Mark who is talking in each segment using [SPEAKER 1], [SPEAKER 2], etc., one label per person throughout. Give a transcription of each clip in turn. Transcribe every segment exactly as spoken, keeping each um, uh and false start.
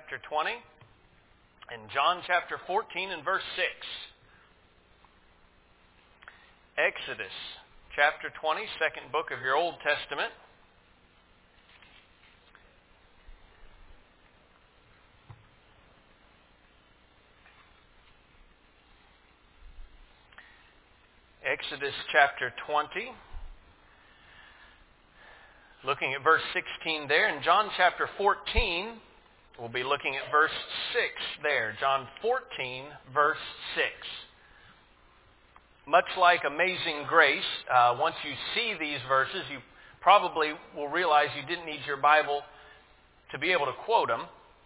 [SPEAKER 1] chapter twenty and John chapter fourteen and verse six. Exodus chapter twenty, second book of your Old Testament. Exodus chapter twenty, looking at verse sixteen there. In John chapter fourteen, we'll be looking at verse six there. John fourteen, verse six. Much like Amazing Grace, uh, once you see these verses, you probably will realize you didn't need your Bible to be able to quote them.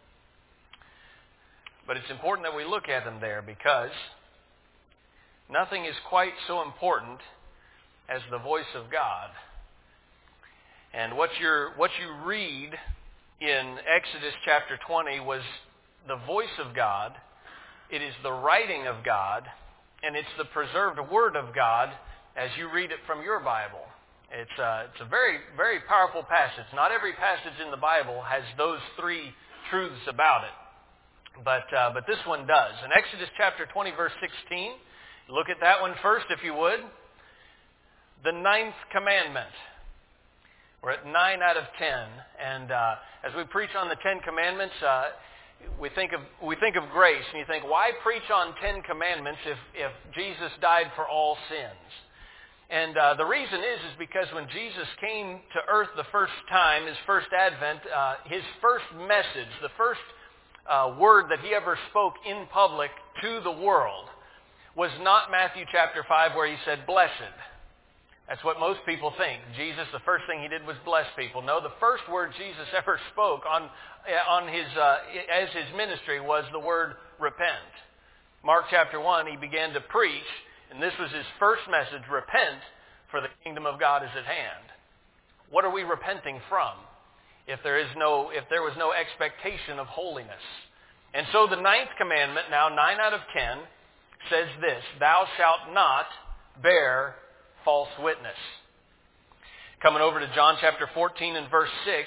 [SPEAKER 1] But it's important that we look at them there, because nothing is quite so important as the voice of God. And what you're, what you read in Exodus chapter twenty was the voice of God. It is the writing of God, and it's the preserved Word of God as you read it from your Bible. It's a, it's a very, very powerful passage. Not every passage in the Bible has those three truths about it, but uh, but this one does. In Exodus chapter twenty, verse sixteen, look at that one first, if you would. The ninth commandment. We're at nine out of ten, and uh, as we preach on the Ten Commandments, uh, we think of we think of grace, and you think, why preach on Ten Commandments if if Jesus died for all sins? And uh, the reason is is because when Jesus came to earth the first time, his first advent, uh, his first message, the first uh, word that he ever spoke in public to the world, was not Matthew chapter five, where he said, "Blessed." That's what most people think. Jesus, the first thing he did was bless people. No, the first word Jesus ever spoke on on his uh, as his ministry was the word repent. Mark chapter one, he began to preach, and this was his first message: repent, for the kingdom of God is at hand. What are we repenting from if there is no if there was no expectation of holiness? And so the ninth commandment, now nine out of ten, says this: "Thou shalt not bear false witness." Coming over to John chapter fourteen and verse six,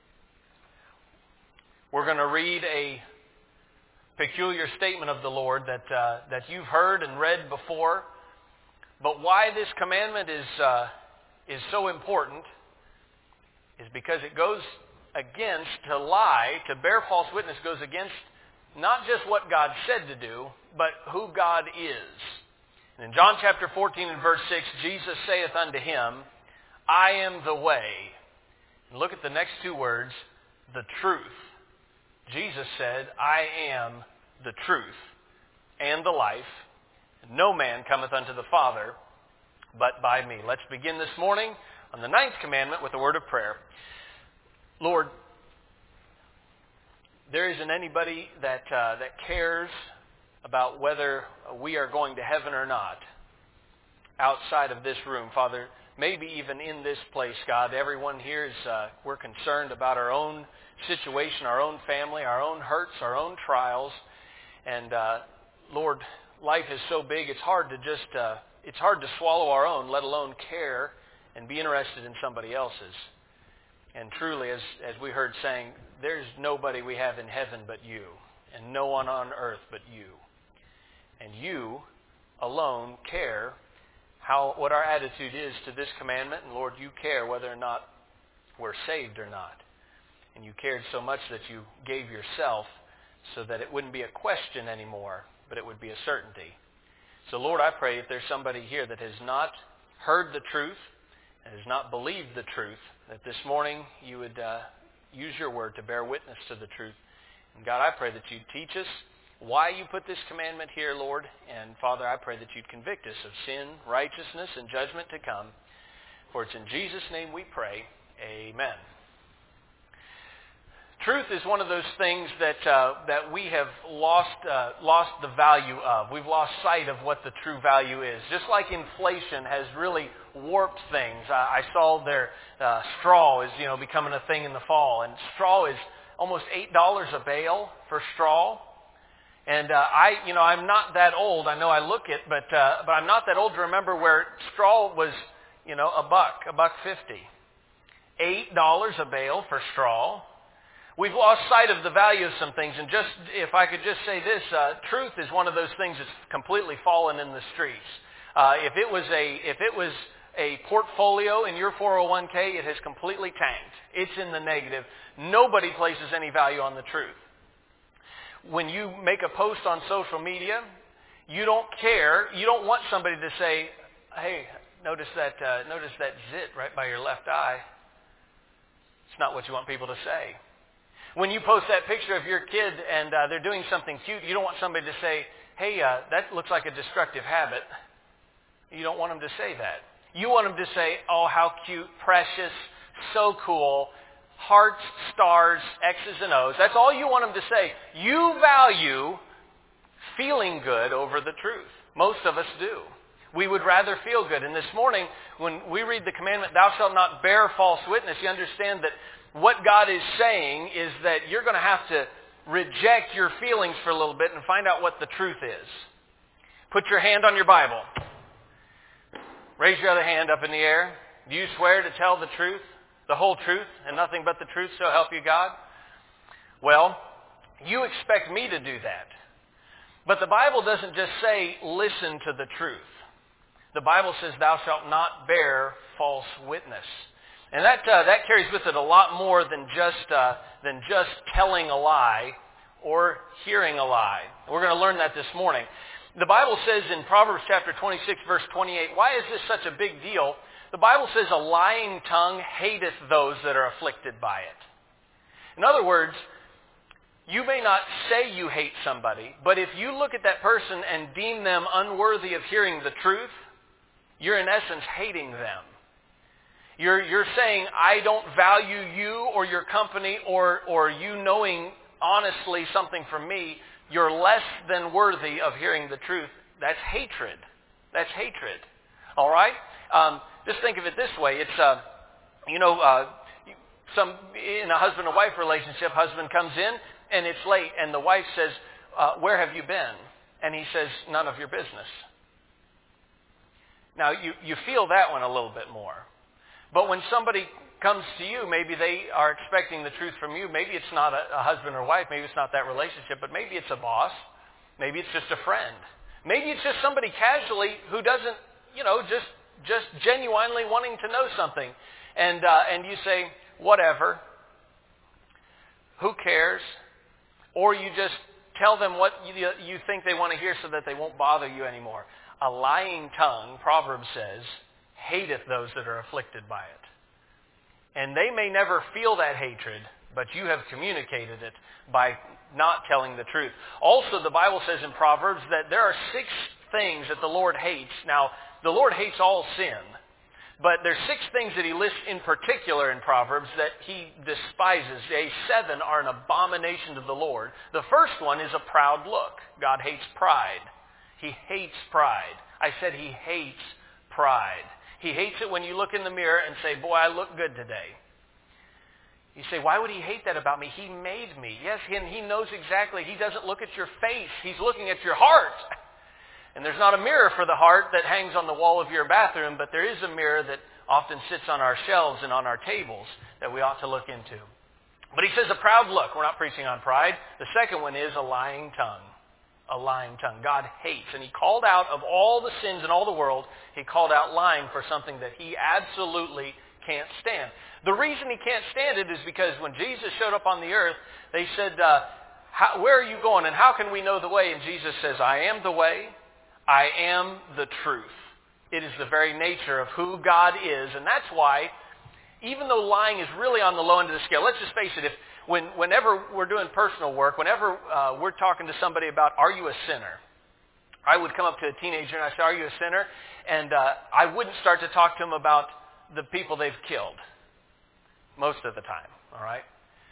[SPEAKER 1] we're going to read a peculiar statement of the Lord that uh, that you've heard and read before. But why this commandment is uh, is so important is because it goes against, to lie, to bear false witness goes against not just what God said to do, but who God is. In John chapter fourteen and verse six, Jesus saith unto him, "I am the way." And look at the next two words, the truth. Jesus said, "I am the truth and the life. No man cometh unto the Father but by me." Let's begin this morning on the ninth commandment with a word of prayer. Lord, there isn't anybody that uh, that cares about whether we are going to heaven or not outside of this room. Father, maybe even in this place, God, everyone here is, uh, we're concerned about our own situation, our own family, our own hurts, our own trials. And uh, Lord, life is so big, it's hard to just, uh, it's hard to swallow our own, let alone care and be interested in somebody else's. And truly, as, as we heard saying, there's nobody we have in heaven but you, and no one on earth but you. And you alone care how what our attitude is to this commandment. And Lord, you care whether or not we're saved or not. And you cared so much that you gave yourself so that it wouldn't be a question anymore, but it would be a certainty. So Lord, I pray if there's somebody here that has not heard the truth and has not believed the truth, that this morning you would uh, use your word to bear witness to the truth. And God, I pray that you'd teach us why you put this commandment here, Lord. And Father, I pray that you'd convict us of sin, righteousness, and judgment to come. For it's in Jesus' name we pray. Amen. Truth is one of those things that uh, that we have lost uh, lost the value of. We've lost sight of what the true value is. Just like inflation has really warped things. Uh, I saw their uh, straw is you know becoming a thing in the fall, and straw is almost eight dollars a bale for straw. And uh, I, you know, I'm not that old. I know I look it, but uh, but I'm not that old to remember where straw was, you know, a buck, a buck fifty, eight dollars a bale for straw. We've lost sight of the value of some things. And just, if I could just say this, uh, truth is one of those things that's completely fallen in the streets. Uh, if it was a, if it was a portfolio in your four oh one k, it has completely tanked. It's in the negative. Nobody places any value on the truth. When you make a post on social media, you don't care. You don't want somebody to say, "Hey, notice that, uh, notice that zit right by your left eye." It's not what you want people to say. When you post that picture of your kid and uh, they're doing something cute, you don't want somebody to say, "Hey, uh, that looks like a destructive habit." You don't want them to say that. You want them to say, "Oh, how cute, precious, so cool, hearts, stars, X's and O's." That's all you want them to say. You value feeling good over the truth. Most of us do. We would rather feel good. And this morning, when we read the commandment, "Thou shalt not bear false witness," you understand that what God is saying is that you're going to have to reject your feelings for a little bit and find out what the truth is. Put your hand on your Bible. Raise your other hand up in the air. Do you swear to tell the truth, the whole truth, and nothing but the truth, so help you God? Well, you expect me to do that. But the Bible doesn't just say, listen to the truth. The Bible says, "Thou shalt not bear false witness." And that uh, that carries with it a lot more than just uh, than just telling a lie or hearing a lie. We're going to learn that this morning. The Bible says in Proverbs chapter twenty-six, verse twenty-eight, why is this such a big deal? The Bible says, "A lying tongue hateth those that are afflicted by it." In other words, you may not say you hate somebody, but if you look at that person and deem them unworthy of hearing the truth, you're in essence hating them. You're, you're saying, "I don't value you or your company or, or you knowing honestly something from me. You're less than worthy of hearing the truth." That's hatred. That's hatred. All right? Um, just think of it this way. It's, uh, you know, uh, some in a husband and wife relationship, husband comes in and it's late and the wife says, uh, "Where have you been?" And he says, "None of your business." Now, you, you feel that one a little bit more. But when somebody comes to you, maybe they are expecting the truth from you. Maybe it's not a, a husband or wife. Maybe it's not that relationship. But maybe it's a boss. Maybe it's just a friend. Maybe it's just somebody casually who doesn't, you know, just just genuinely wanting to know something. And uh, and you say, "Whatever. Who cares?" Or you just tell them what you, you think they want to hear so that they won't bother you anymore. A lying tongue, Proverbs says, hateth those that are afflicted by it. And they may never feel that hatred, but you have communicated it by not telling the truth. Also, the Bible says in Proverbs that there are six things that the Lord hates. Now, the Lord hates all sin, but there's six things that he lists in particular in Proverbs that he despises. A seven are an abomination to the Lord. The first one is a proud look. God hates pride. He hates pride. I said he hates pride. He hates it when you look in the mirror and say, "Boy, I look good today." You say, "Why would he hate that about me? He made me." Yes, and he knows exactly. He doesn't look at your face. He's looking at your heart. And there's not a mirror for the heart that hangs on the wall of your bathroom, but there is a mirror that often sits on our shelves and on our tables that we ought to look into. But he says a proud look. We're not preaching on pride. The second one is a lying tongue. A lying tongue. God hates. And he called out of all the sins in all the world, he called out lying for something that he absolutely can't stand. The reason he can't stand it is because when Jesus showed up on the earth, they said, uh, how, "Where are you going and how can we know the way?" And Jesus says, "I am the way. I am the truth." It is the very nature of who God is. And that's why, even though lying is really on the low end of the scale, let's just face it, if When, whenever we're doing personal work, whenever uh, we're talking to somebody about, "Are you a sinner?" I would come up to a teenager and I say, "Are you a sinner?" And uh, I wouldn't start to talk to them about the people they've killed. Most of the time, all right?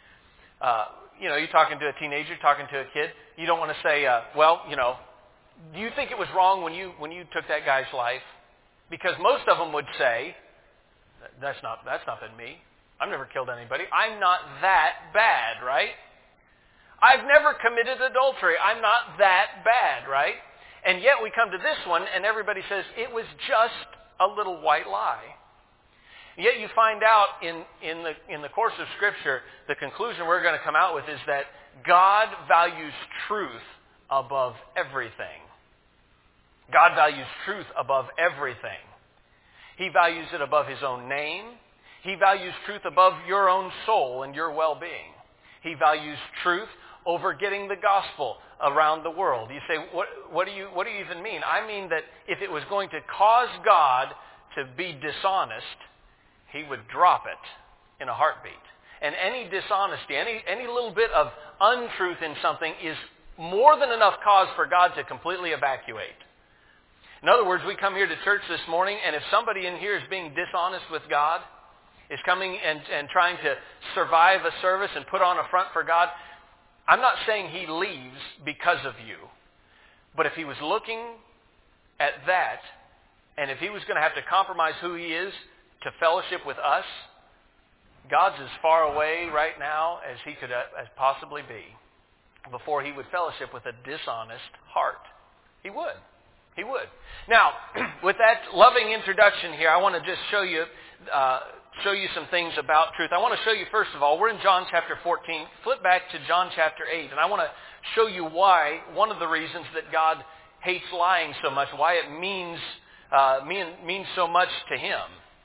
[SPEAKER 1] Uh, you know, you're talking to a teenager, talking to a kid. You don't want to say, uh, "Well, you know, do you think it was wrong when you when you took that guy's life?" Because most of them would say, "That's not that's not been me. I've never killed anybody. I'm not that bad," right? "I've never committed adultery. I'm not that bad," right? And yet we come to this one and everybody says, "It was just a little white lie." Yet you find out in, in, the, in the course of Scripture, the conclusion we're going to come out with is that God values truth above everything. God values truth above everything. He values it above His own name. He values truth above your own soul and your well-being. He values truth over getting the gospel around the world. You say, what, what do you, what do you even mean? I mean that if it was going to cause God to be dishonest, He would drop it in a heartbeat. And any dishonesty, any, any little bit of untruth in something is more than enough cause for God to completely evacuate. In other words, we come here to church this morning, and if somebody in here is being dishonest with God, is coming and, and trying to survive a service and put on a front for God, I'm not saying he leaves because of you. But if he was looking at that, and if he was going to have to compromise who he is to fellowship with us, God's as far away right now as he could uh, as possibly be before he would fellowship with a dishonest heart. He would. He would. Now, with that loving introduction here, I want to just show you uh, show you some things about truth. I want to show you, first of all, we're in John chapter fourteen. Flip back to John chapter eight, and I want to show you why, one of the reasons that God hates lying so much, why it means, uh, mean, means so much to Him.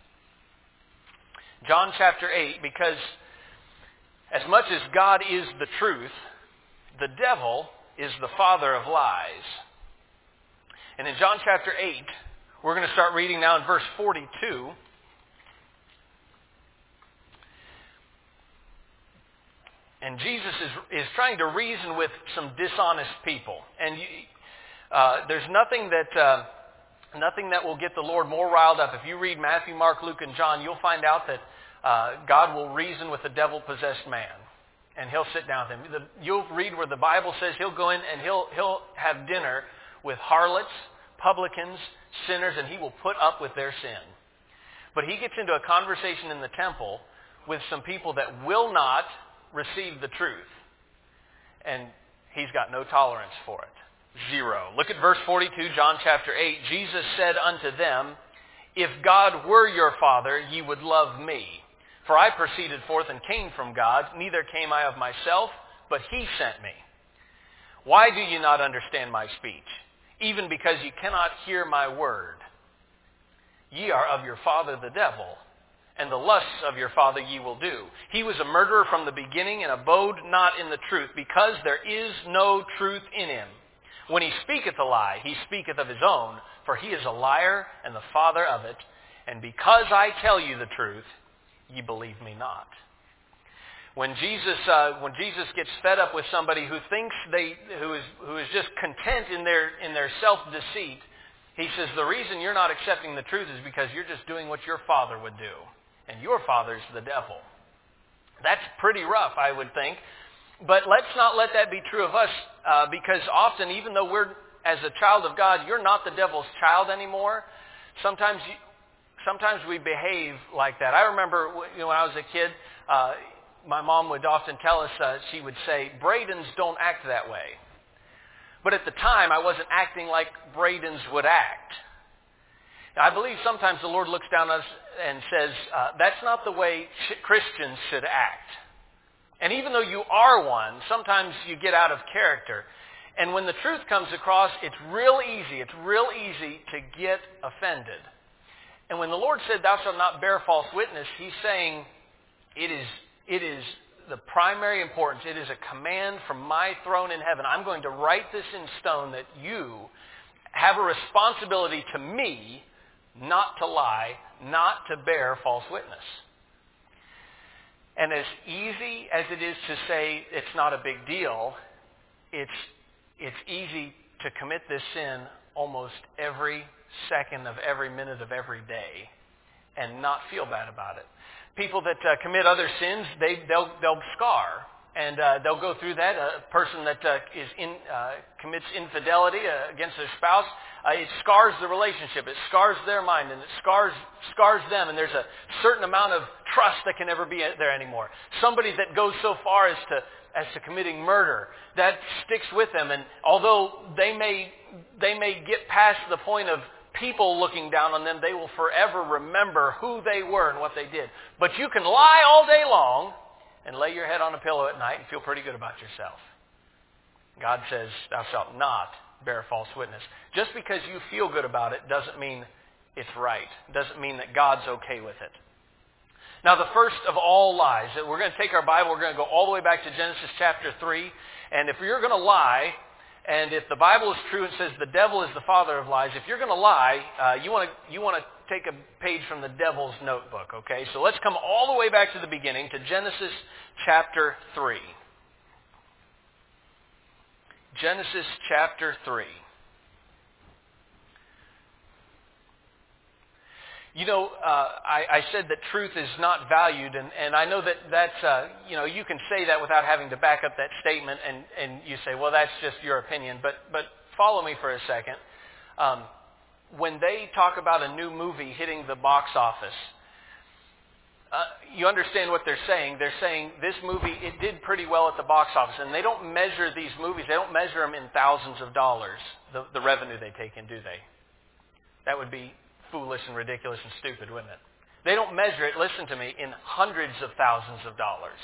[SPEAKER 1] John chapter eight, because as much as God is the truth, the devil is the father of lies. And in John chapter eight, we're going to start reading now in verse forty-two. And Jesus is, is trying to reason with some dishonest people. And you, uh, there's nothing that uh, nothing that will get the Lord more riled up. If you read Matthew, Mark, Luke, and John, you'll find out that uh, God will reason with a devil-possessed man. And He'll sit down with him. The, you'll read where the Bible says He'll go in and He'll He'll have dinner with harlots, publicans, sinners, and He will put up with their sin. But He gets into a conversation in the temple with some people that will not receive the truth. And He's got no tolerance for it. Zero. Look at verse forty-two, John chapter eight. Jesus said unto them, If God were your Father, ye would love me. For I proceeded forth and came from God, neither came I of myself, but He sent me. Why do you not understand my speech? Even because ye cannot hear my word. Ye are of your father the devil, and the lusts of your father ye will do. He was a murderer from the beginning, and abode not in the truth, because there is no truth in him. When he speaketh a lie, he speaketh of his own, for he is a liar and the father of it. And because I tell you the truth, ye believe me not. When Jesus, uh, when Jesus gets fed up with somebody who thinks they, who is, who is just content in their, in their self-deceit, He says, the reason you're not accepting the truth is because you're just doing what your father would do. And your father's the devil. That's pretty rough, I would think. But let's not let that be true of us, uh, because often, even though we're, as a child of God, you're not the devil's child anymore. Sometimes, you, sometimes we behave like that. I remember, you know, when I was a kid, uh, my mom would often tell us, uh, she would say, Bradens don't act that way. But at the time, I wasn't acting like Bradens would act. Now, I believe sometimes the Lord looks down on us and says, uh, that's not the way Christians should act. And even though you are one, sometimes you get out of character. And when the truth comes across, it's real easy. It's real easy to get offended. And when the Lord said, thou shalt not bear false witness, He's saying it is, it is the primary importance. It is a command from my throne in heaven. I'm going to write this in stone that you have a responsibility to me not to lie, not to bear false witness. And as easy as it is to say it's not a big deal, it's, it's easy to commit this sin almost every second of every minute of every day and not feel bad about it. People that uh, commit other sins, they, they'll, they'll scar. And uh, they'll go through that. A person that uh, is in, uh, commits infidelity uh, against their spouse, uh, it scars the relationship. It scars their mind, and it scars scars them. And there's a certain amount of trust that can never be there anymore. Somebody that goes so far as to as to committing murder, that sticks with them. And although they may they may get past the point of people looking down on them, they will forever remember who they were and what they did. But you can lie all day long and lay your head on a pillow at night and feel pretty good about yourself. God says, thou shalt not bear false witness. Just because you feel good about it doesn't mean it's right. It doesn't mean that God's okay with it. Now, the first of all lies, we're going to take our Bible, we're going to go all the way back to Genesis chapter three. And if you're going to lie, and if the Bible is true and says the devil is the father of lies, if you're going to lie, uh, you want to you want to take a page from the devil's notebook, okay? So let's come all the way back to the beginning, to Genesis chapter three. Genesis chapter three. You know, uh, I, I said that truth is not valued, and, and I know that that's, uh, you know, you can say that without having to back up that statement, and, and you say, well, that's just your opinion. But, but follow me for a second. Um, when they talk about a new movie hitting the box office, uh, you understand what they're saying. They're saying this movie, it did pretty well at the box office, and they don't measure these movies, they don't measure them in thousands of dollars, the, the revenue they take in, do they? That would be foolish and ridiculous and stupid, wouldn't it? They don't measure it, listen to me, in hundreds of thousands of dollars.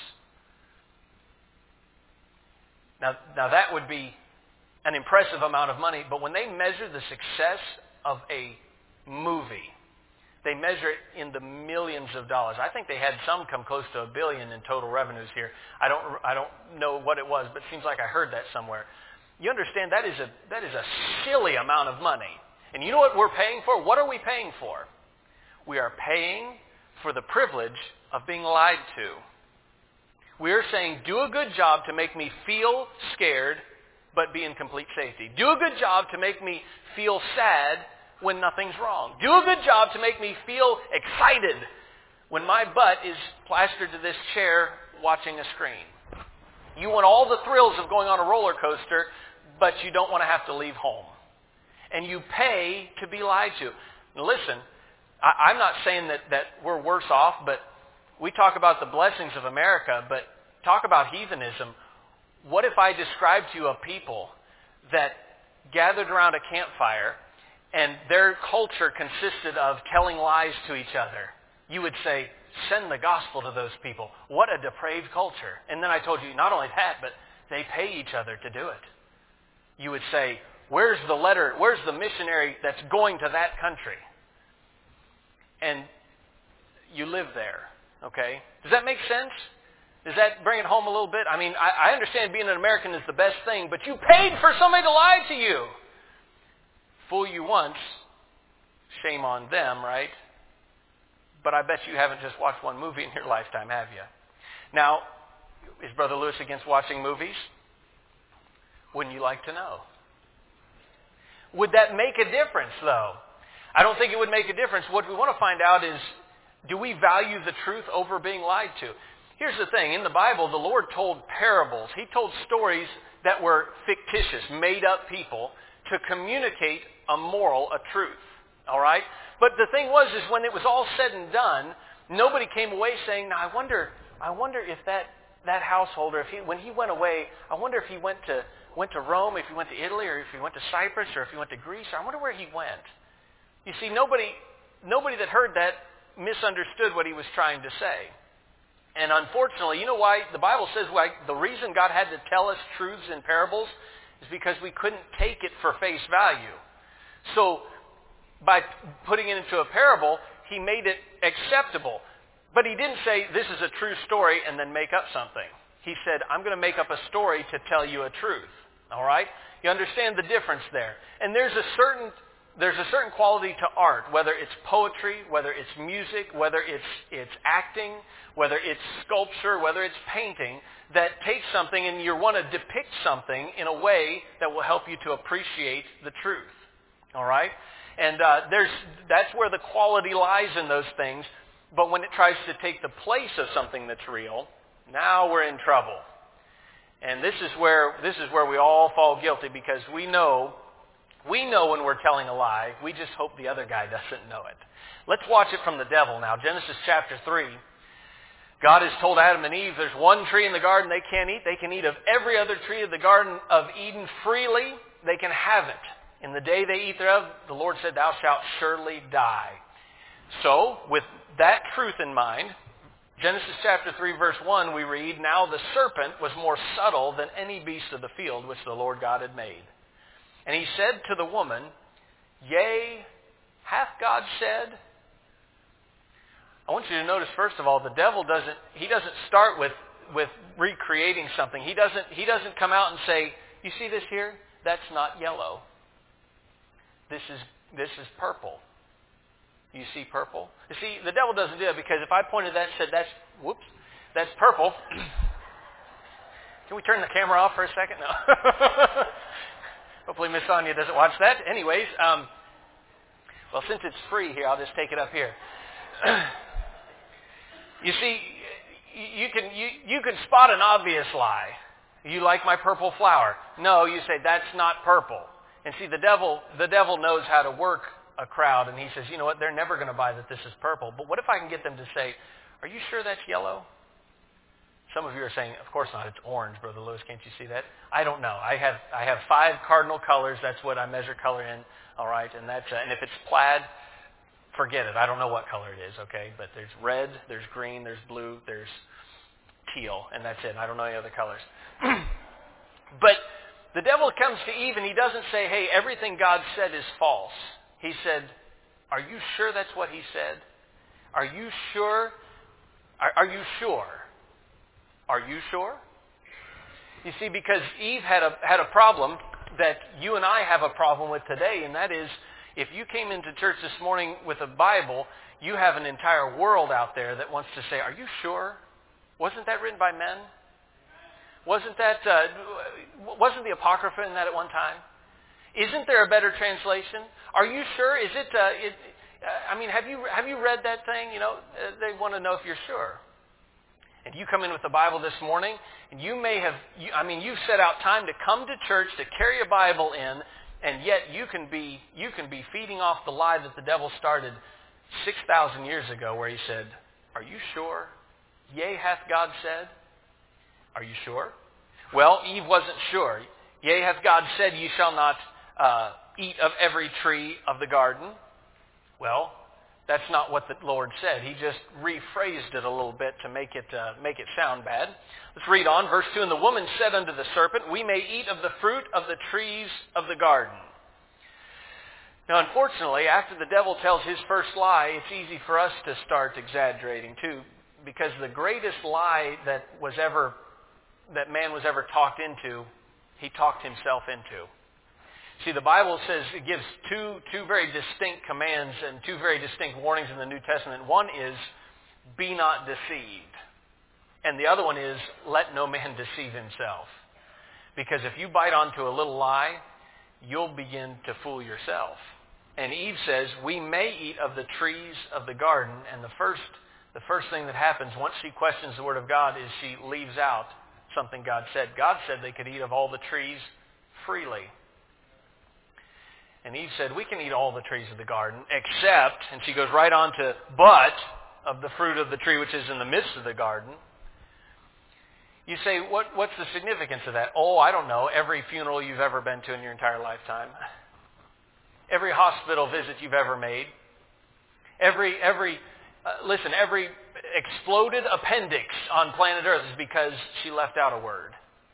[SPEAKER 1] Now, now that would be an impressive amount of money, but when they measure the success of a movie, they measure it in the millions of dollars. I think they had some come close to a billion in total revenues here. I don't, I don't know what it was, but it seems like I heard that somewhere. You understand that is a, that is a silly amount of money. And you know what we're paying for? What are we paying for? We are paying for the privilege of being lied to. We are saying, do a good job to make me feel scared, but be in complete safety. Do a good job to make me feel sad when nothing's wrong. Do a good job to make me feel excited when my butt is plastered to this chair watching a screen. You want all the thrills of going on a roller coaster, but you don't want to have to leave home. And you pay to be lied to. Now listen, I, I'm not saying that, that we're worse off, but we talk about the blessings of America, but talk about heathenism. What if I described to you a people that gathered around a campfire and their culture consisted of telling lies to each other? You would say, send the gospel to those people. What a depraved culture. And then I told you, not only that, but they pay each other to do it. You would say, where's the letter, where's the missionary that's going to that country? And you live there, okay? Does that make sense? Does that bring it home a little bit? I mean, I, I understand being an American is the best thing, but you paid for somebody to lie to you. Fool you once, shame on them, right? But I bet you haven't just watched one movie in your lifetime, have you? Now, is Brother Lewis against watching movies? Wouldn't you like to know? Would that make a difference, though? I don't think it would make a difference. What we want to find out is, do we value the truth over being lied to? Here's the thing. In the Bible, the Lord told parables. He told stories that were fictitious, made-up people, to communicate a moral, a truth. All right? But the thing was, is when it was all said and done, nobody came away saying, now I wonder, I wonder if that, that householder, if he, when he went away, I wonder if he went to... went to Rome, if he went to Italy, or if he went to Cyprus, or if he went to Greece. I wonder where he went. You see, nobody nobody that heard that misunderstood what he was trying to say. And unfortunately, you know why? The Bible says why the reason God had to tell us truths in parables is because we couldn't take it for face value. So by putting it into a parable, he made it acceptable. But he didn't say, this is a true story, and then make up something. He said, I'm going to make up a story to tell you a truth. All right? You understand the difference there. And there's a certain there's a certain quality to art, whether it's poetry, whether it's music, whether it's it's acting, whether it's sculpture, whether it's painting, that takes something and you want to depict something in a way that will help you to appreciate the truth. All right? And uh, there's that's where the quality lies in those things. But when it tries to take the place of something that's real, now we're in trouble. And this is where this is where we all fall guilty, because we know we know when we're telling a lie. We just hope the other guy doesn't know it. Let's watch it from the devil now. Genesis chapter three. God has told Adam and Eve, there's one tree in the garden they can't eat. They can eat of every other tree of the Garden of Eden freely. They can have it. In the day they eat thereof, the Lord said, thou shalt surely die. So, with that truth in mind, Genesis chapter three, verse one, we read, now the serpent was more subtle than any beast of the field which the Lord God had made. And he said to the woman, yea, hath God said? I want you to notice, first of all, the devil doesn't, he doesn't start with, with recreating something. He doesn't, he doesn't come out and say, you see this here? That's not yellow. This is, this is purple. You see purple? You see, the devil doesn't do it because if I pointed that and said, that's, whoops, that's purple. Can we turn the camera off for a second? No. Hopefully Miss Sonia doesn't watch that. Anyways, um, well, since it's free here, I'll just take it up here. You see, you can you, you can spot an obvious lie. You like my purple flower? No, you say that's not purple. And see, the devil the devil knows how to work a crowd, and he says, you know what? They're never going to buy that this is purple. But what if I can get them to say, are you sure that's yellow? Some of you are saying, of course not. It's orange, Brother Lewis. Can't you see that? I don't know. I have I have five cardinal colors. That's what I measure color in. All right, and that's uh, and if it's plaid, forget it. I don't know what color it is, okay? But there's red, there's green, there's blue, there's teal, and that's it. I don't know any other colors. But the devil comes to Eve, and he doesn't say, hey, everything God said is false. He said, are you sure that's what he said? Are you sure? Are, are you sure? Are you sure? You see, because Eve had a had a problem that you and I have a problem with today, and that is, if you came into church this morning with a Bible, you have an entire world out there that wants to say, are you sure? Wasn't that written by men? Wasn't that, uh, wasn't the Apocrypha in that at one time? Isn't there a better translation? Are you sure? Is it, uh, it uh, I mean, have you, have you read that thing? You know, uh, they want to know if you're sure. And you come in with the Bible this morning, and you may have, you, I mean, you've set out time to come to church, to carry a Bible in, and yet you can be you can be feeding off the lie that the devil started six thousand years ago where he said, are you sure? Yea, hath God said? Are you sure? Well, Eve wasn't sure. Yea, hath God said, ye shall not uh, eat of every tree of the garden? Well, that's not what the Lord said. He just rephrased it a little bit to make it uh, make it sound bad. Let's read on. Verse two, and the woman said unto the serpent, we may eat of the fruit of the trees of the garden. Now, unfortunately, after the devil tells his first lie, it's easy for us to start exaggerating too, because the greatest lie that was ever that man was ever talked into, he talked himself into. See, the Bible says it gives two two very distinct commands and two very distinct warnings in the New Testament. One is, be not deceived. And the other one is, let no man deceive himself. Because if you bite onto a little lie, you'll begin to fool yourself. And Eve says, we may eat of the trees of the garden. And the first, the first thing that happens once she questions the Word of God is she leaves out something God said. God said they could eat of all the trees freely. And Eve said, we can eat all the trees of the garden, except, and she goes right on to, but of the fruit of the tree which is in the midst of the garden. You say, what, what's the significance of that? Oh, I don't know. Every funeral you've ever been to in your entire lifetime. Every hospital visit you've ever made. Every, every uh, listen, every exploded appendix on planet Earth is because she left out a word.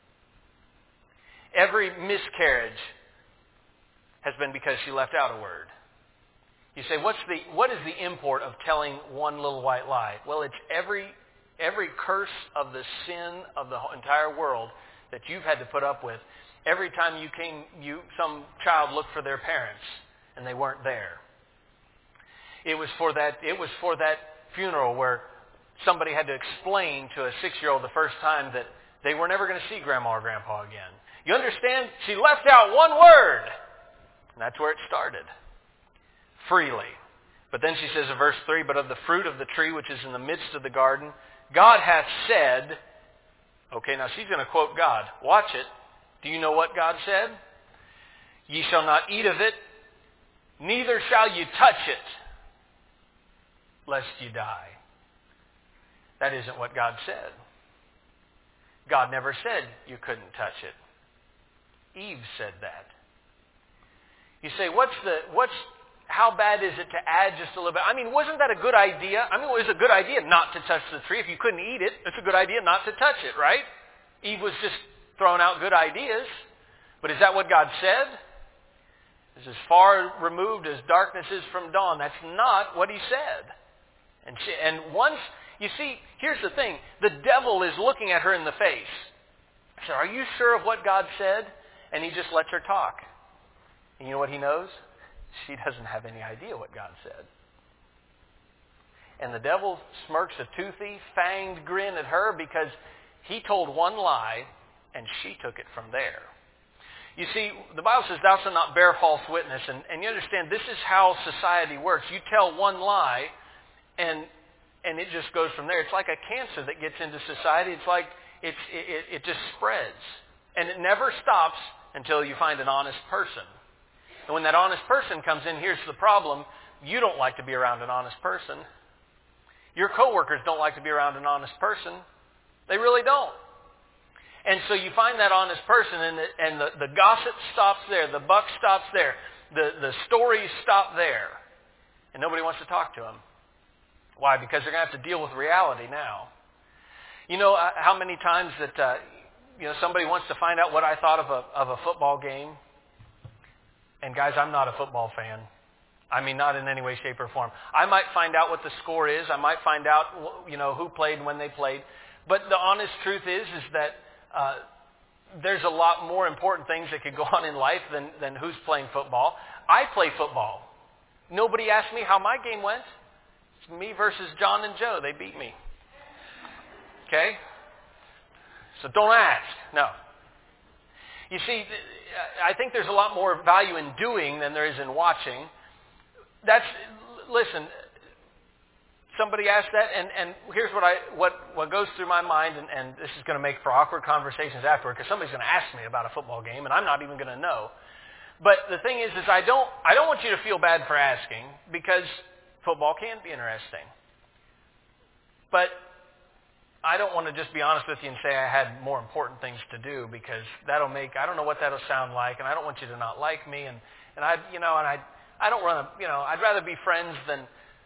[SPEAKER 1] Every miscarriage has been because she left out a word. You say, what's the what is the import of telling one little white lie? Well, it's every every curse of the sin of the entire world that you've had to put up with. Every time you came, you some child looked for their parents and they weren't there. It was for that. It was for that funeral where somebody had to explain to a six-year-old the first time that they were never going to see Grandma or Grandpa again. You understand? She left out one word. And that's where it started. Freely. But then she says in verse three, but of the fruit of the tree which is in the midst of the garden, God hath said, okay, now she's going to quote God. Watch it. Do you know what God said? Ye shall not eat of it, neither shall you touch it, lest you die. That isn't what God said. God never said you couldn't touch it. Eve said that. You say, what's the, what's, how bad is it to add just a little bit? I mean, wasn't that a good idea? I mean, it was a good idea not to touch the tree. If you couldn't eat it, it's a good idea not to touch it, right? Eve was just throwing out good ideas. But is that what God said? It's as far removed as darkness is from dawn. That's not what he said. And she, and once, you see, here's the thing. The devil is looking at her in the face. So are you sure of what God said? And he just lets her talk. And you know what he knows? She doesn't have any idea what God said. And the devil smirks a toothy, fanged grin at her because he told one lie and she took it from there. You see, the Bible says, thou shalt not bear false witness. And, and you understand, this is how society works. You tell one lie and and it just goes from there. It's like a cancer that gets into society. It's like it's, it, it just spreads. And it never stops until you find an honest person. And when that honest person comes in, here's the problem. You don't like to be around an honest person. Your coworkers don't like to be around an honest person. They really don't. And so you find that honest person, and the, and the, the gossip stops there. The buck stops there. The, the stories stop there. And nobody wants to talk to them. Why? Because they're going to have to deal with reality now. You know uh, how many times that uh, you know somebody wants to find out what I thought of a of a football game? And guys, I'm not a football fan. I mean, not in any way, shape, or form. I might find out what the score is. I might find out, you know, who played and when they played. But the honest truth is, is that uh, there's a lot more important things that could go on in life than, than who's playing football. I play football. Nobody asked me how my game went. It's me versus John and Joe. They beat me. Okay? So don't ask. No. You see, I think there's a lot more value in doing than there is in watching. That's, listen, somebody asked that, and, and here's what I what, what goes through my mind, and, and this is going to make for awkward conversations afterward, because somebody's going to ask me about a football game, and I'm not even going to know. But the thing is, is I don't I don't want you to feel bad for asking, because football can be interesting. But I don't want to just be honest with you and say I had more important things to do, because that'll make, I don't know what that'll sound like, and I don't want you to not like me, and, and I, you know, and I, I don't want to, you know, I'd rather be friends than,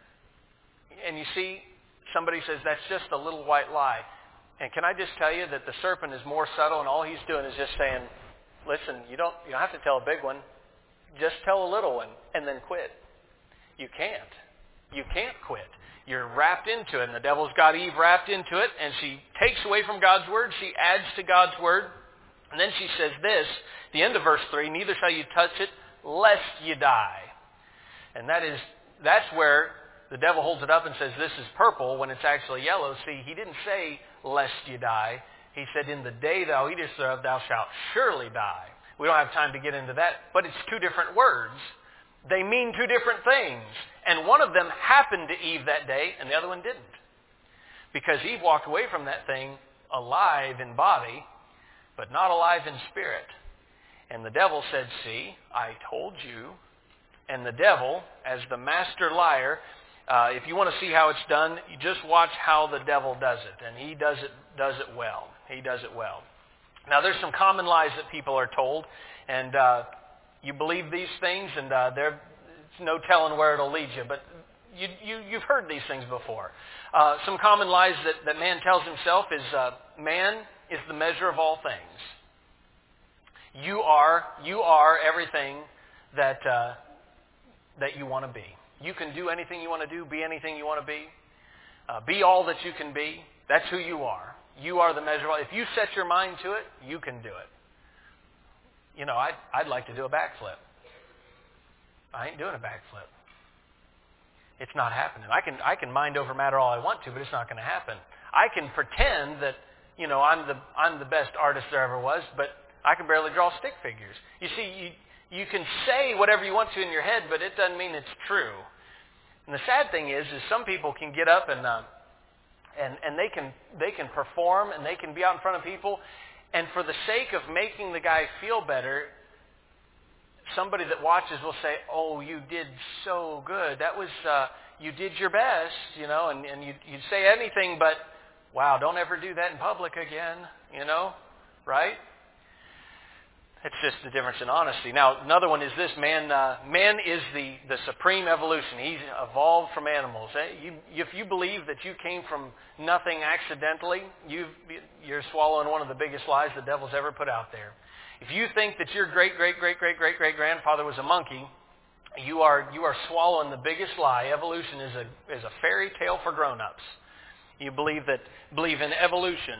[SPEAKER 1] and you see, somebody says, that's just a little white lie. And can I just tell you that the serpent is more subtle, and all he's doing is just saying, listen, you don't, you don't have to tell a big one. Just tell a little one, and then quit. You can't. You can't quit. You're wrapped into it, and the devil's got Eve wrapped into it, and she takes away from God's word. She adds to God's word. And then she says this, the end of verse three, neither shall you touch it, lest you die. And that is, that's where the devil holds it up and says, this is purple, when it's actually yellow. See, he didn't say, lest you die. He said, in the day thou eatest thereof, thou shalt surely die. We don't have time to get into that, but it's two different words. They mean two different things. And one of them happened to Eve that day, and the other one didn't. Because Eve walked away from that thing alive in body, but not alive in spirit. And the devil said, see, I told you. And the devil, as the master liar, uh, if you want to see how it's done, you just watch how the devil does it. And he does it, does it well. He does it well. Now, there's some common lies that people are told, and uh, you believe these things, and uh, there's no telling where it'll lead you. But you, you, you've heard these things before. Uh, some common lies that, that man tells himself is, uh, man is the measure of all things. You are, you are everything that uh, that you want to be. You can do anything you want to do, be anything you want to be. Uh, be all that you can be. That's who you are. You are the measure of all. If you set your mind to it, you can do it. You know, I'd, I'd like to do a backflip. I ain't doing a backflip. It's not happening. I can I can mind over matter all I want to, but it's not going to happen. I can pretend that, you know, I'm the I'm the best artist there ever was, but I can barely draw stick figures. You see, you you can say whatever you want to in your head, but it doesn't mean it's true. And the sad thing is, is some people can get up and uh, and and they can they can perform and they can be out in front of people, and for the sake of making the guy feel better, somebody that watches will say, "Oh, you did so good. That was uh, you did your best," you know, and and you you'd say anything but, "Wow, don't ever do that in public again," you know, right? It's just the difference in honesty. Now, another one is this: man. Uh, man is the, the supreme evolution. He's evolved from animals. You, if you believe that you came from nothing accidentally, you've, you're swallowing one of the biggest lies the devil's ever put out there. If you think that your great, great, great, great, great, great grandfather was a monkey, you are you are swallowing the biggest lie. Evolution is a is a fairy tale for grown-ups. You believe that believe in evolution.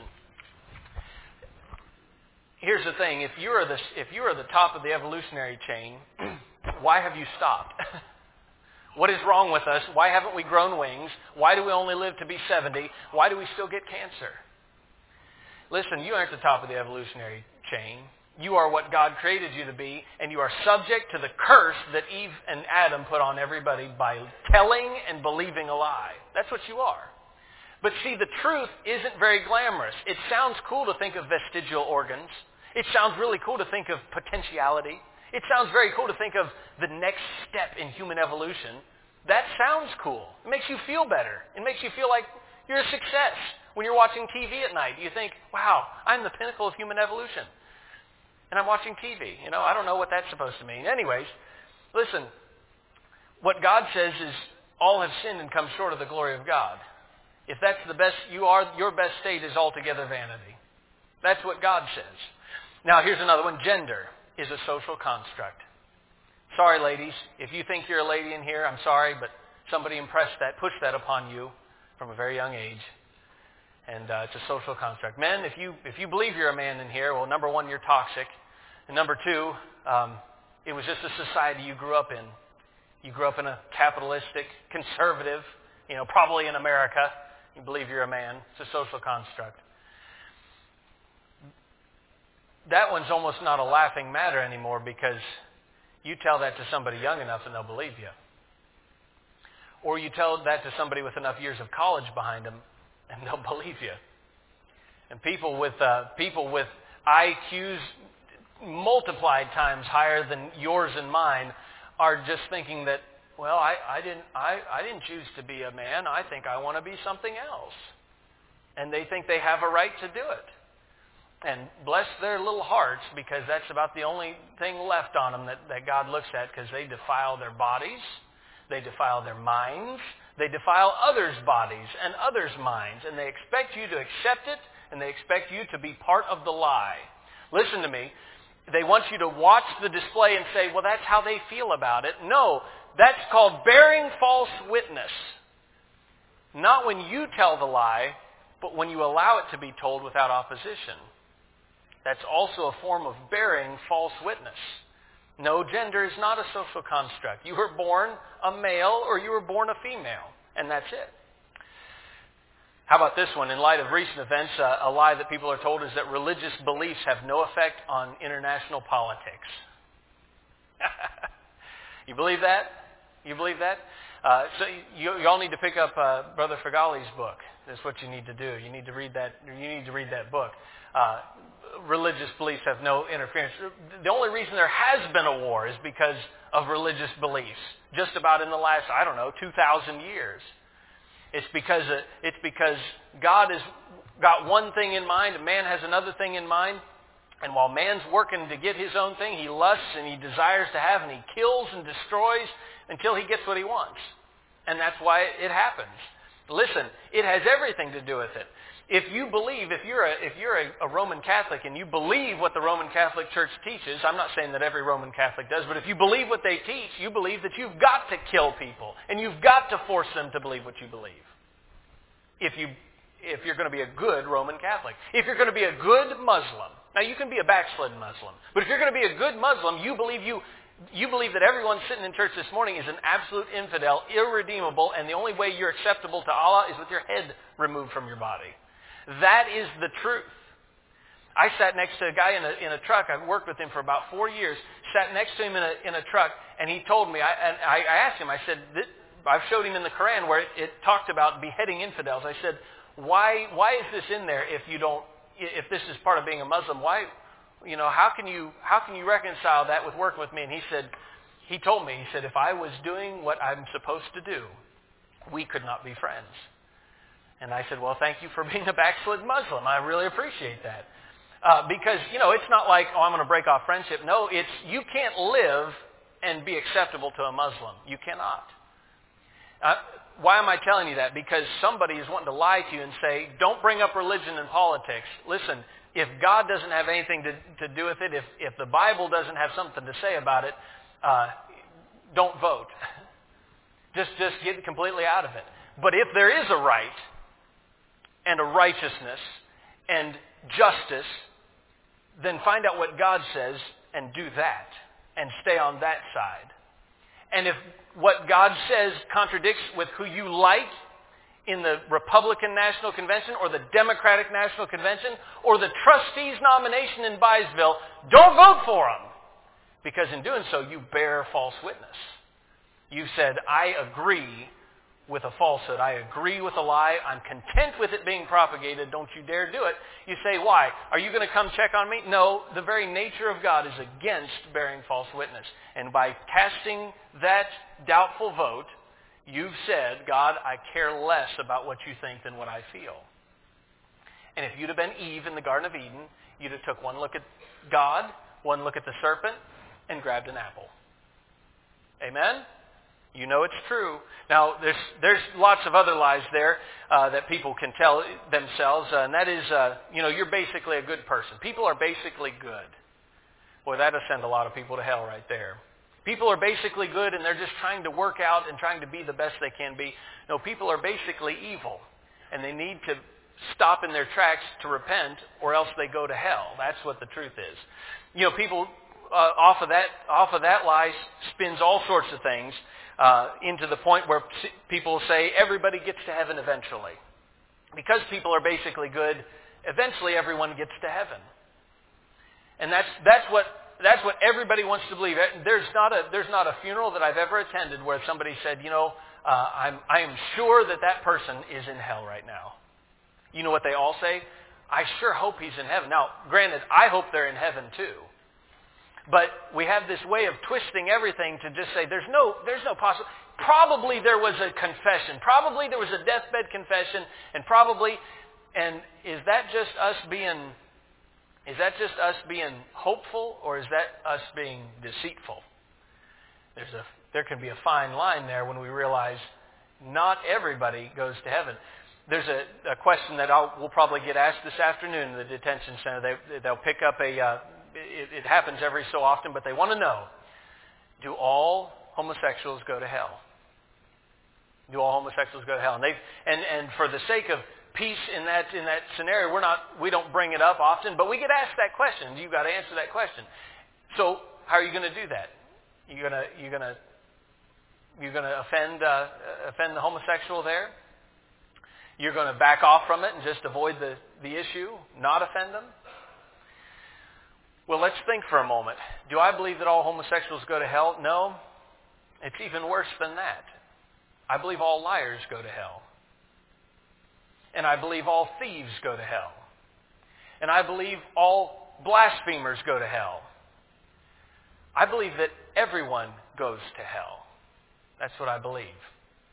[SPEAKER 1] Here's the thing: if you are the if you are the top of the evolutionary chain, why have you stopped? What is wrong with us? Why haven't we grown wings? Why do we only live to be seventy? Why do we still get cancer? Listen, you aren't the top of the evolutionary chain. You are what God created you to be, and you are subject to the curse that Eve and Adam put on everybody by telling and believing a lie. That's what you are. But see, the truth isn't very glamorous. It sounds cool to think of vestigial organs. It sounds really cool to think of potentiality. It sounds very cool to think of the next step in human evolution. That sounds cool. It makes you feel better. It makes you feel like you're a success. When you're watching T V at night, you think, wow, I'm the pinnacle of human evolution. And I'm watching T V. You know, I don't know what that's supposed to mean. Anyways, listen, what God says is all have sinned and come short of the glory of God. If that's the best you are, your best state is altogether vanity. That's what God says. Now, here's another one. Gender is a social construct. Sorry, ladies. If you think you're a lady in here, I'm sorry, but somebody impressed that, pushed that upon you from a very young age. And uh, it's a social construct. Men, if you if you believe you're a man in here, well, number one, you're toxic. And number two, um, it was just a society you grew up in. You grew up in a capitalistic, conservative, you know, probably in America. You believe you're a man. It's a social construct. That one's almost not a laughing matter anymore because you tell that to somebody young enough and they'll believe you. Or you tell that to somebody with enough years of college behind them and they'll believe you. And people with uh, people with I Qs multiplied times higher than yours and mine are just thinking that, well, I, I didn't I, I didn't choose to be a man. I think I want to be something else. And they think they have a right to do it. And bless their little hearts, because that's about the only thing left on them that, that God looks at, because they defile their bodies, they defile their minds, they defile others' bodies and others' minds, and they expect you to accept it, and they expect you to be part of the lie. Listen to me. They want you to watch the display and say, well, that's how they feel about it. No, that's called bearing false witness. Not when you tell the lie, but when you allow it to be told without opposition. That's also a form of bearing false witness. No, gender is not a social construct. You were born a male or you were born a female, and that's it. How about this one? In light of recent events, uh, a lie that people are told is that religious beliefs have no effect on international politics. You believe that? You believe that? Uh, so you, you all need to pick up uh, Brother Fagali's book. That's what you need to do. You need to read that. You need to read that book. Uh, religious beliefs have no interference. The only reason there has been a war is because of religious beliefs. Just about in the last, I don't know, two thousand years. It's because uh, it's because God has got one thing in mind, and man has another thing in mind. And while man's working to get his own thing, he lusts and he desires to have, and he kills and destroys until he gets what he wants. And that's why it happens. Listen, it has everything to do with it. If you believe, if you're a, if you're a, a Roman Catholic and you believe what the Roman Catholic Church teaches, I'm not saying that every Roman Catholic does, but if you believe what they teach, you believe that you've got to kill people and you've got to force them to believe what you believe. If you, if you're going to be a good Roman Catholic. If you're going to be a good Muslim. Now, you can be a backslidden Muslim, but if you're going to be a good Muslim, you believe you you believe that everyone sitting in church this morning is an absolute infidel, irredeemable, and the only way you're acceptable to Allah is with your head removed from your body. That is the truth. I sat next to a guy in a, in a truck. I worked with him for about four years. Sat next to him in a, in a truck, and he told me, I, and I, I asked him, I said, I've showed him in the Quran where it, it talked about beheading infidels. I said, why why is this in there if you don't, if this is part of being a Muslim? Why, you know, how can you how can you reconcile that with working with me? And he said, he told me, he said, if I was doing what I'm supposed to do, we could not be friends. And I said, well, thank you for being a backslid Muslim. I really appreciate that. Uh, because, you know, it's not like, oh, I'm going to break off friendship. No, it's you can't live and be acceptable to a Muslim. You cannot. Uh, why am I telling you that? Because somebody is wanting to lie to you and say, don't bring up religion and politics. Listen, if God doesn't have anything to, to do with it, if, if the Bible doesn't have something to say about it, uh, don't vote. just, just get completely out of it. But if there is a right and a righteousness and justice, then find out what God says and do that and stay on that side. And if what God says contradicts with who you like in the Republican National Convention or the Democratic National Convention or the trustees' nomination in Byesville, don't vote for them. Because in doing so, you bear false witness. You've said, I agree with a falsehood. I agree with a lie. I'm content with it being propagated. Don't you dare do it. You say, why? Are you going to come check on me? No, the very nature of God is against bearing false witness. And by casting that doubtful vote, you've said, God, I care less about what you think than what I feel. And if you'd have been Eve in the Garden of Eden, you'd have took one look at God, one look at the serpent, and grabbed an apple. Amen? You know it's true. Now, there's there's lots of other lies there uh, that people can tell themselves, uh, and that is, uh, you know, you're basically a good person. People are basically good. Boy, that'll send a lot of people to hell right there. People are basically good, and they're just trying to work out and trying to be the best they can be. No, people are basically evil, and they need to stop in their tracks to repent, or else they go to hell. That's what the truth is. You know, people uh, off of that off of that lie spins all sorts of things. Uh, into the point where people say everybody gets to heaven eventually. Because people are basically good, eventually everyone gets to heaven. And that's that's what that's what everybody wants to believe. There's not a there's not a funeral that I've ever attended where somebody said, you know, uh, I'm I am sure that that person is in hell right now. You know what they all say? I sure hope he's in heaven. Now, granted, I hope they're in heaven too. But we have this way of twisting everything to just say there's no there's no possible. Probably there was a confession. Probably there was a deathbed confession, and probably, and is that just us being is that just us being hopeful, or is that us being deceitful? There's a there can be a fine line there when we realize not everybody goes to heaven. There's a, a question that I'll, we'll probably get asked this afternoon in the detention center. They, they'll pick up a. Uh, It, it happens every so often, but they want to know, do all homosexuals go to hell? Do all homosexuals go to hell? And they and, and for the sake of peace in that in that scenario, we're not we don't bring it up often, but we get asked that question. You've got to answer that question. So how are you going to do that? You're gonna you're gonna you're gonna offend uh, offend the homosexual there? You're going to back off from it and just avoid the, the issue, not offend them? Well, let's think for a moment. Do I believe that all homosexuals go to hell? No. It's even worse than that. I believe all liars go to hell. And I believe all thieves go to hell. And I believe all blasphemers go to hell. I believe that everyone goes to hell. That's what I believe.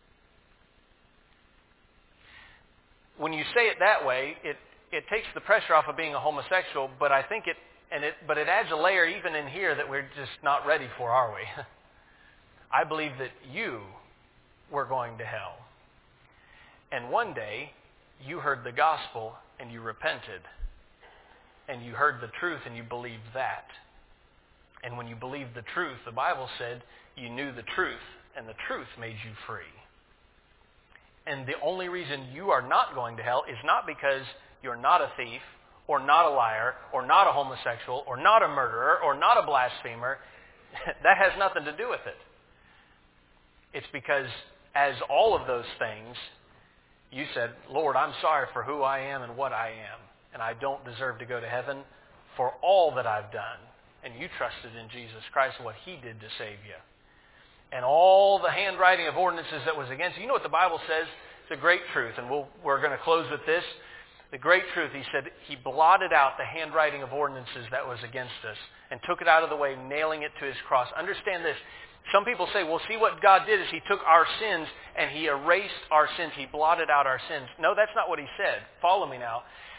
[SPEAKER 1] When you say it that way, it, it takes the pressure off of being a homosexual, but I think it And it, but it adds a layer even in here that we're just not ready for, are we? I believe that you were going to hell. And one day, you heard the gospel and you repented. And you heard the truth and you believed that. And when you believed the truth, the Bible said you knew the truth and the truth made you free. And the only reason you are not going to hell is not because you're not a thief, or not a liar, or not a homosexual, or not a murderer, or not a blasphemer. That has nothing to do with it. It's because as all of those things, you said, Lord, I'm sorry for who I am and what I am, and I don't deserve to go to heaven for all that I've done. And you trusted in Jesus Christ and what He did to save you. And all the handwriting of ordinances that was against you. You know what the Bible says? It's a great truth, and we'll, we're going to close with this. The great truth, he said, he blotted out the handwriting of ordinances that was against us and took it out of the way, nailing it to his cross. Understand this. Some people say, well, see what God did is he took our sins and he erased our sins. He blotted out our sins. No, that's not what he said. Follow me now.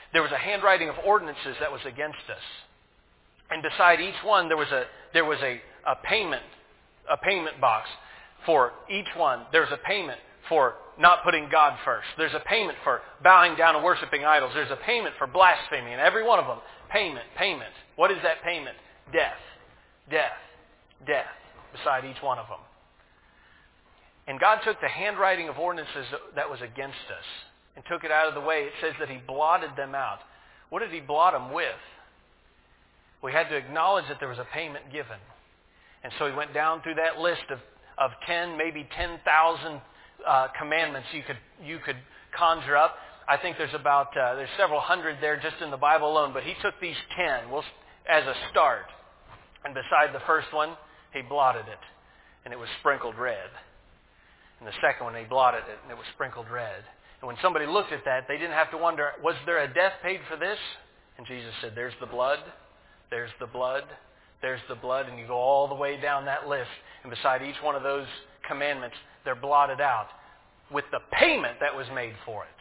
[SPEAKER 1] there was a handwriting of ordinances that was against us. And beside each one, there was a there was a, a payment, a payment box for each one. There's a payment for not putting God first. There's a payment for bowing down and worshiping idols. There's a payment for blasphemy. And every one of them, payment, payment. What is that payment? Death, death, death, beside each one of them. And God took the handwriting of ordinances that was against us and took it out of the way. It says that He blotted them out. What did He blot them with? We had to acknowledge that there was a payment given. And so He went down through that list of, of ten, maybe ten thousand uh, commandments you could you could conjure up. I think there's about, uh, there's several hundred there just in the Bible alone, but He took these ten well, as a start. And beside the first one, He blotted it, and it was sprinkled red. And the second one, He blotted it, and it was sprinkled red. And when somebody looked at that, they didn't have to wonder, was there a death paid for this? And Jesus said, there's the blood, there's the blood, there's the blood. And you go all the way down that list. And beside each one of those commandments, they're blotted out with the payment that was made for it.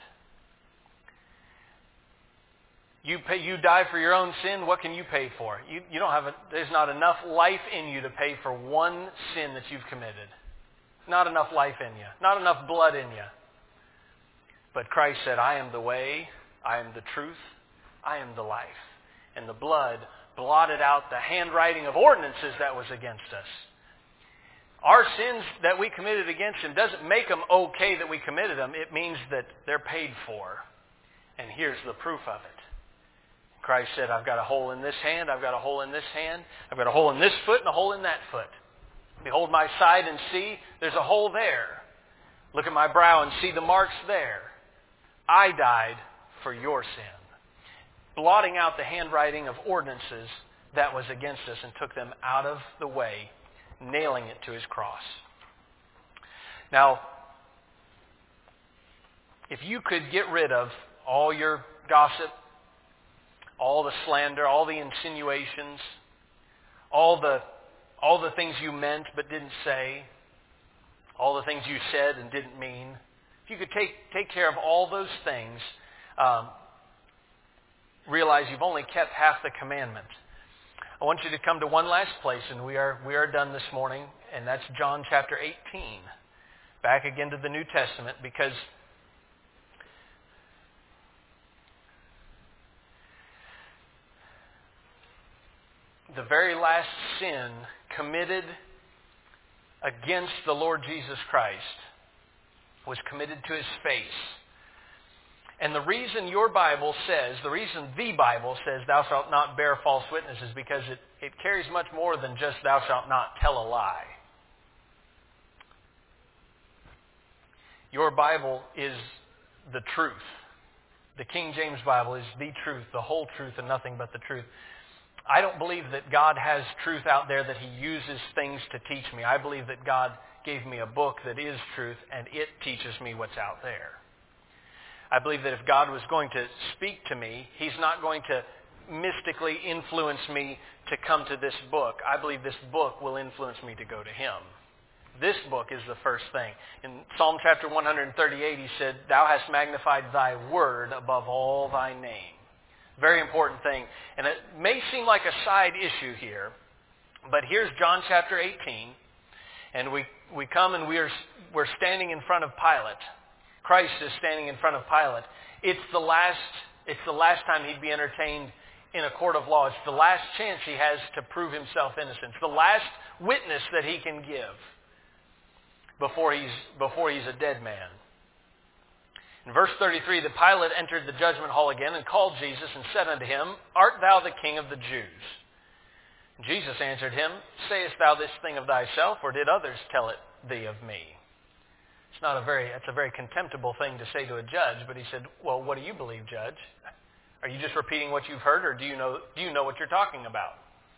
[SPEAKER 1] You pay, you die for your own sin, what can you pay for? You, you don't have a, there's not enough life in you to pay for one sin that you've committed. Not enough life in you. Not enough blood in you. But Christ said, I am the way, I am the truth, I am the life. And the blood blotted out the handwriting of ordinances that was against us. Our sins that we committed against Him doesn't make them okay that we committed them. It means that they're paid for. And here's the proof of it. Christ said, I've got a hole in this hand, I've got a hole in this hand, I've got a hole in this foot and a hole in that foot. Behold my side and see, there's a hole there. Look at my brow and see the marks there. I died for your sin. Blotting out the handwriting of ordinances that was against us and took them out of the way, nailing it to His cross. Now, if you could get rid of all your gossip, all the slander, all the insinuations, all the all the things you meant but didn't say, all the things you said and didn't mean, if you could take take care of all those things, um, realize you've only kept half the commandment. I want you to come to one last place, and we are we are done this morning, and that's John chapter eighteen. Back again to the New Testament, because the very last sin committed against the Lord Jesus Christ was committed to His face. And the reason your Bible says, the reason the Bible says, thou shalt not bear false witness, is because it, it carries much more than just thou shalt not tell a lie. Your Bible is the truth. The King James Bible is the truth, the whole truth, and nothing but the truth. I don't believe that God has truth out there that He uses things to teach me. I believe that God gave me a book that is truth, and it teaches me what's out there. I believe that if God was going to speak to me, He's not going to mystically influence me to come to this book. I believe this book will influence me to go to Him. This book is the first thing. In Psalm chapter one thirty-eight, He said, Thou hast magnified Thy word above all Thy name. Very important thing. And it may seem like a side issue here, but here's John chapter eighteen, and we, we come and we are, we're standing in front of Pilate. Christ is standing in front of Pilate. It's the last, it's the last time He'd be entertained in a court of law. It's the last chance He has to prove Himself innocent. It's the last witness that He can give before he's, before he's a dead man. In verse thirty-three, the Pilate entered the judgment hall again and called Jesus and said unto Him, Art thou the King of the Jews? Jesus answered him, Sayest thou this thing of thyself, or did others tell it thee of me? It's not a very, it's a very contemptible thing to say to a judge, but he said, well, what do you believe, Judge? Are you just repeating what you've heard, or do you know, do you know what you're talking about?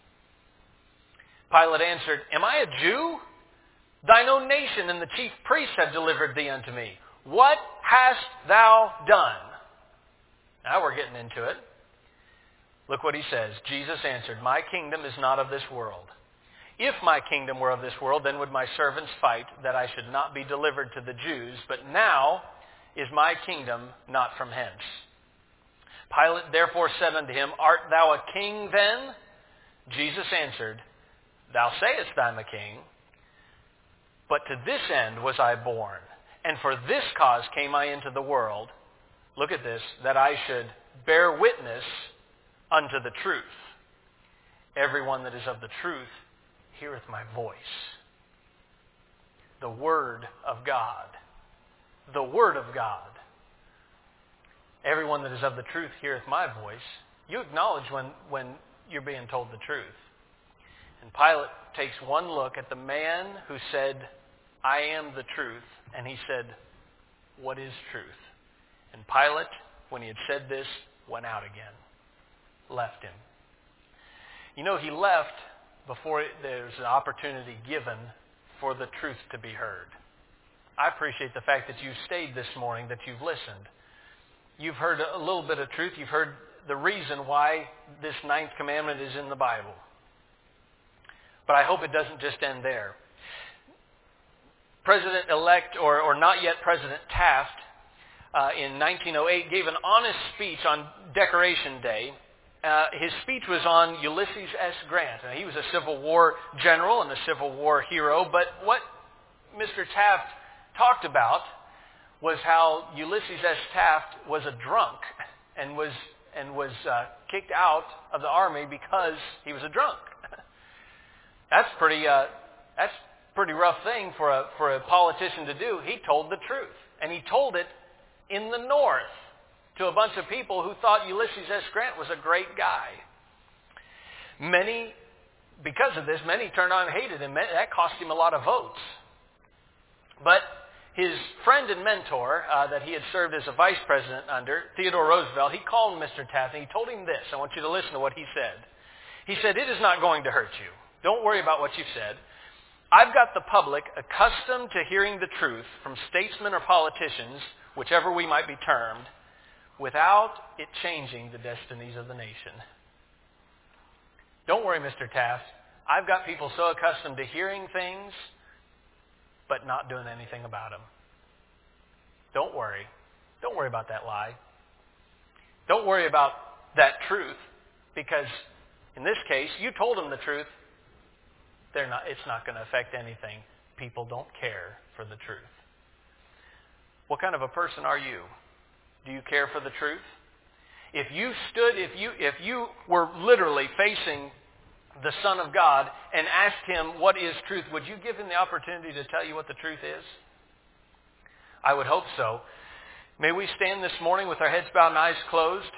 [SPEAKER 1] Pilate answered, Am I a Jew? Thine own nation and the chief priests have delivered thee unto me. What hast thou done? Now we're getting into it. Look what he says. Jesus answered, My kingdom is not of this world. If my kingdom were of this world, then would my servants fight that I should not be delivered to the Jews. But now is my kingdom not from hence. Pilate therefore said unto him, Art thou a king then? Jesus answered, Thou sayest I am a king. But to this end was I born, and for this cause came I into the world. Look at this, that I should bear witness unto the truth. Everyone that is of the truth heareth my voice. The Word of God. The Word of God. Everyone that is of the truth heareth my voice. You acknowledge when, when you're being told the truth. And Pilate takes one look at the man who said, I am the truth. And he said, what is truth? And Pilate, when he had said this, went out again. Left him. You know, he left before there's an opportunity given for the truth to be heard. I appreciate the fact that you stayed this morning, that you've listened. You've heard a little bit of truth. You've heard the reason why this ninth commandment is in the Bible. But I hope it doesn't just end there. President-elect, or, or not yet President Taft, uh, in nineteen oh eight gave an honest speech on Decoration Day. Uh, his speech was on Ulysses S. Grant. Now, he was a Civil War general and a Civil War hero, but what Mister Taft talked about was how Ulysses S. Taft was a drunk and was and was uh, kicked out of the army because he was a drunk. That's pretty uh, that's a pretty rough thing for a for a politician to do. He told the truth, and he told it in the North to a bunch of people who thought Ulysses S. Grant was a great guy. Many, because of this, many turned on and hated him. That cost him a lot of votes. But his friend and mentor uh, that he had served as a vice president under, Theodore Roosevelt, he called Mister Taft and he told him this. I want you to listen to what he said. He said, it is not going to hurt you. Don't worry about what you've said. I've got the public accustomed to hearing the truth from statesmen or politicians, whichever we might be termed, without it changing the destinies of the nation. Don't worry, Mister Taft. I've got people so accustomed to hearing things, but not doing anything about them. Don't worry. Don't worry about that lie. Don't worry about that truth, because in this case, you told them the truth. They're not, it's not going to affect anything. People don't care for the truth. What kind of a person are you? Do you care for the truth? If you stood, if you if you were literally facing the Son of God and asked him what is truth, would you give him the opportunity to tell you what the truth is? I would hope so. May we stand this morning with our heads bowed and eyes closed.